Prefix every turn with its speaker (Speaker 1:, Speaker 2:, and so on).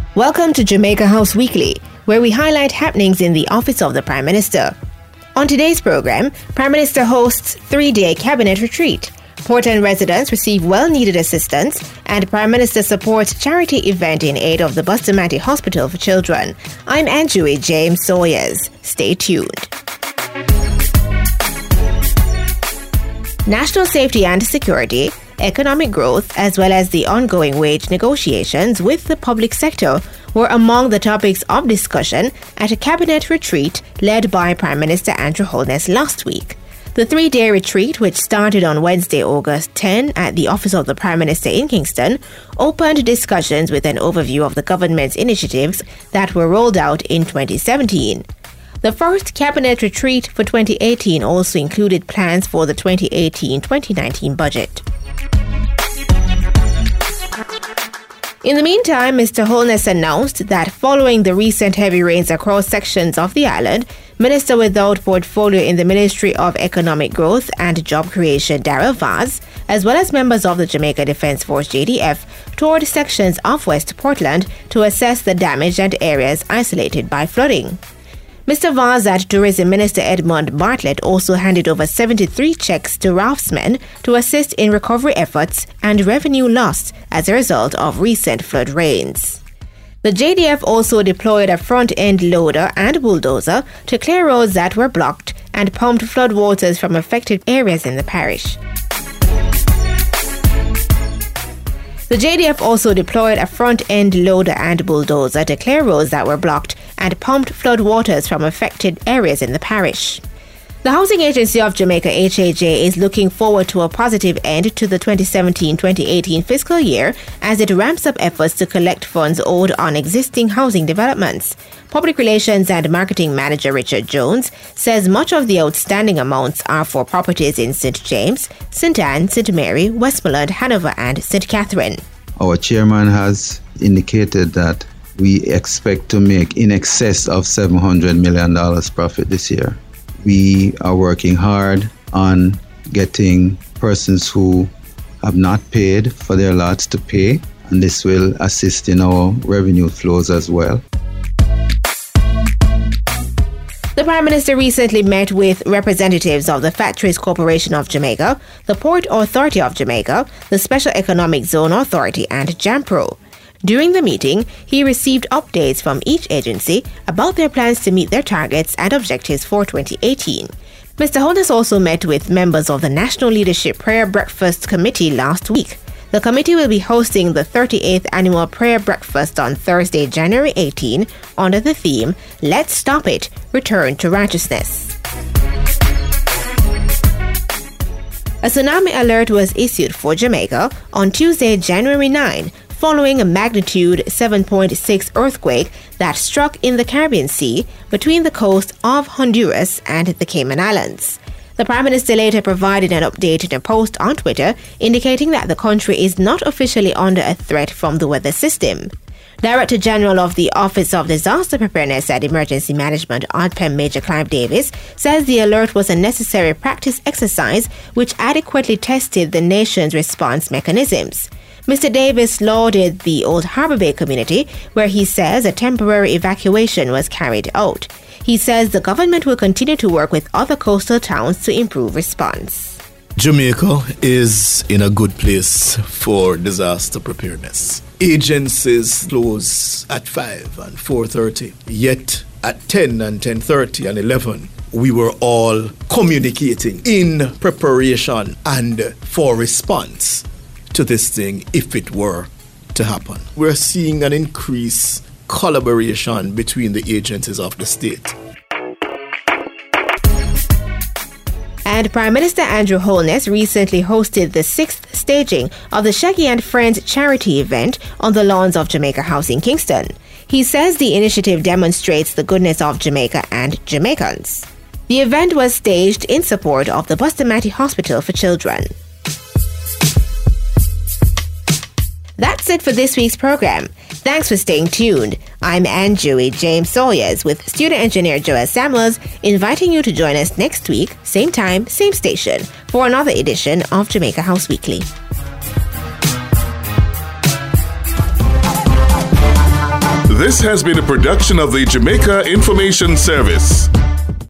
Speaker 1: Welcome to Jamaica House Weekly, where we highlight happenings in the office of the Prime Minister. On today's program, Prime Minister hosts 3-day cabinet retreat. Portland residents receive well-needed assistance, and Prime Minister supports charity event in aid of the Bustamante Hospital for Children. I'm Anjui James Sawyers. Stay tuned. National safety and security, economic growth, as well as the ongoing wage negotiations with the public sector were among the topics of discussion at a cabinet retreat led by Prime Minister Andrew Holness last week. The 3-day retreat, which started on Wednesday, August 10 at the office of the Prime Minister in Kingston, opened discussions with an overview of the government's initiatives that were rolled out in 2017. The first cabinet retreat for 2018 also included plans for the 2018-2019 budget. In the meantime, Mr. Holness announced that following the recent heavy rains across sections of the island, Minister without portfolio in the Ministry of Economic Growth and Job Creation, Darrell Vaz, as well as members of the Jamaica Defence Force JDF, toured sections of West Portland to assess the damage and areas isolated by flooding. Mr. Vaz and Tourism Minister Edmund Bartlett also handed over 73 checks to raftsmen to assist in recovery efforts and revenue lost as a result of recent flood rains. The JDF also deployed a front-end loader and bulldozer to clear roads that were blocked and pumped floodwaters from affected areas in the parish. The JDF also deployed a front-end loader and bulldozer to clear roads that were blocked and pumped floodwaters from affected areas in the parish. The Housing Agency of Jamaica, HAJ, is looking forward to a positive end to the 2017-2018 fiscal year as it ramps up efforts to collect funds owed on existing housing developments. Public Relations and Marketing Manager Richard Jones says much of the outstanding amounts are for properties in St. James, St. Anne, St. Mary, Westmoreland, Hanover and St. Catherine.
Speaker 2: Our chairman has indicated that we expect to make in excess of $700 million profit this year. We are working hard on getting persons who have not paid for their lots to pay, and this will assist in our revenue flows as well.
Speaker 1: The Prime Minister recently met with representatives of the Factories Corporation of Jamaica, the Port Authority of Jamaica, the Special Economic Zone Authority, and JAMPRO. During the meeting, he received updates from each agency about their plans to meet their targets and objectives for 2018. Mr. Holness also met with members of the National Leadership Prayer Breakfast Committee last week. The committee will be hosting the 38th Annual Prayer Breakfast on Thursday, January 18, under the theme, Let's Stop It, Return to Righteousness. A tsunami alert was issued for Jamaica on Tuesday, January 9, following a magnitude 7.6 earthquake that struck in the Caribbean Sea between the coast of Honduras and the Cayman Islands. The Prime Minister later provided an update in a post on Twitter indicating that the country is not officially under a threat from the weather system. Director General of the Office of Disaster Preparedness and Emergency Management, ODPEM Major Clive Davis, says the alert was a necessary practice exercise which adequately tested the nation's response mechanisms. Mr. Davis lauded the Old Harbour Bay community, where he says a temporary evacuation was carried out. He says the government will continue to work with other coastal towns to improve response.
Speaker 3: Jamaica is in a good place for disaster preparedness. Agencies close at 5 and 4:30, yet at 10 and 10:30 and 11, we were all communicating in preparation and for response to this thing if it were to happen. We're seeing an increased collaboration between the agencies of the state.
Speaker 1: And Prime Minister Andrew Holness recently hosted the 6th staging of the Shaggy and Friends charity event on the lawns of Jamaica House in Kingston. He says the initiative demonstrates the goodness of Jamaica and Jamaicans. The event was staged in support of the Bustamante Hospital for Children. That's it for this week's program. Thanks for staying tuned. I'm Anjui James Sawyers with student engineer Joel Samuels, inviting you to join us next week, same time, same station, for another edition of Jamaica House Weekly.
Speaker 4: This has been a production of the Jamaica Information Service.